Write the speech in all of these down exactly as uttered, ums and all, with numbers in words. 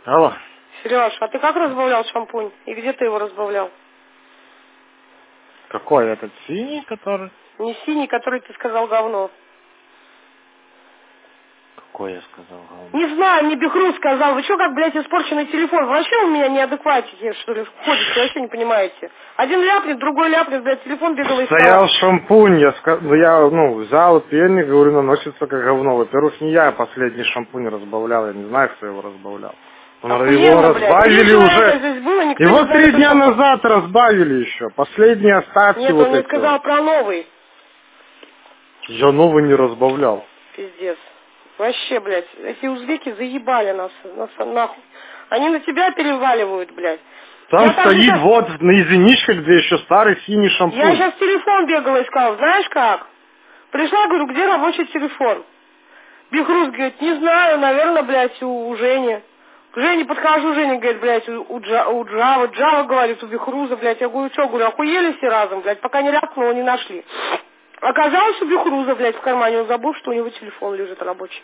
Алло. Сереж, а ты как разбавлял шампунь? И где ты его разбавлял? Какой этот синий, который? Не синий, который ты сказал говно. Какой я сказал говно? Не знаю, мне Бехру сказал. Вы что, как, блядь, испорченный телефон? Вообще у меня неадекватики, что ли, ходите, вообще не понимаете. Один ляпнет, другой ляпнет, блядь, телефон бегал из стола. Стоял шампунь, я, ска... я ну, взял пенник, говорю, наносится как говно. Во-первых, не я последний шампунь разбавлял, я не знаю, кто его разбавлял. Но его Охуенно, блядь. Три разбавили человека уже. здесь было, никто не Его знает, три что дня шампунь. назад разбавили еще. Последние остатки Нет, вот он мне эти. сказал Вот. про новый. Я новый не разбавлял. Пиздец. Вообще, блядь, эти узбеки заебали нас, нас нахуй. Они на тебя переваливают, блядь. Там Я стоит сейчас... вот на единичках, где еще старый синий шампунь. Я сейчас телефон бегала искала, знаешь как? Пришла, говорю, где рабочий телефон? Бехрус говорит, не знаю, наверное, блядь, у, у Жени. К Жене подхожу, Женя говорит, блядь, у, у, Джа, у Джава, Джава говорит, у Бехруза, блядь. Я говорю, что, говорю, охуели все разом, блядь, пока не ляпнула, не нашли. Оказалось, у Бехруза, блядь, в кармане, он забыл, что у него телефон лежит рабочий.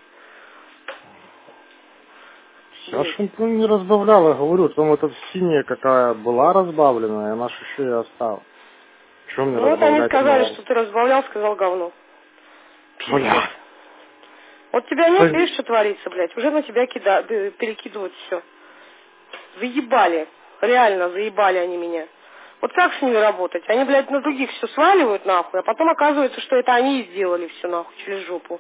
Я шампунь не разбавлял, я говорю, там вот эта синяя какая была разбавленная, она ж еще и осталась. Чего мне Ну вот они разбавлять сказали, новую? что ты разбавлял, сказал говно. Бля. Вот тебя нет, Да- видишь, что творится, блядь. Уже на тебя кида... э, перекидывают все. Заебали. Реально заебали они меня. Вот как с ними работать? Они, блядь, на других все сваливают нахуй, а потом оказывается, что это они и сделали все нахуй через жопу.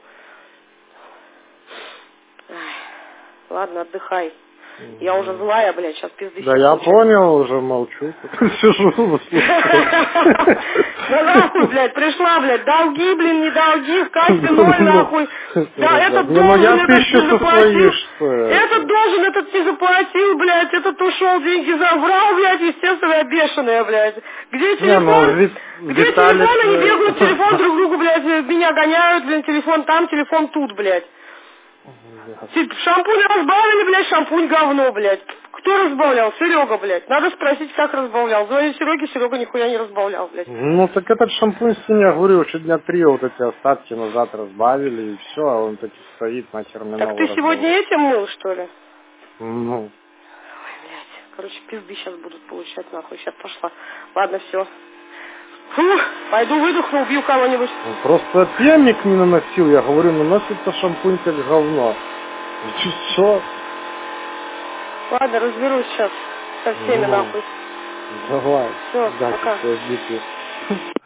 Ай. Ладно, отдыхай. Я уже злая, блядь, сейчас пизды Да все я получу. понял, уже молчу. Сижу, слушаю. Да нахуй, блядь, пришла, блядь, долги, блин, не долги, в качестве ноль, нахуй. Да, этот Не, ну должен, я этот пищу не со своей, заплатил. что Этот должен, этот не заплатил, блядь, этот ушел, деньги забрал, блядь, естественно, я бешеная, блядь. Где Не, ну телефон? Вит- Где Виталик... телефон? Они э, бегают, телефон друг другу, блядь, меня гоняют, блин, телефон там, телефон тут, блядь. Типа, шампунь разбавили, блядь, шампунь говно, блядь. Кто разбавлял? Серега, блядь. Надо спросить, как разбавлял. Звоню Сереге, Серега нихуя не разбавлял, блядь. Ну так этот шампунь синий, я говорю, уже дня три вот эти остатки назад разбавили, и все, а он таки стоит, нахер мне Так новый ты сегодня разбавлять. этим мыл, что ли? Ну, Ой, блядь. Короче, пизды сейчас будут получать, нахуй. Сейчас пошла. Ладно, все. Фу, пойду выдохну, убью кого-нибудь. ну, просто пенник не наносил, я говорю, наносится шампунь как говно. Все. Ладно, разберусь сейчас со всеми, Ну, нахуй. давай. Все, Да, пока. ты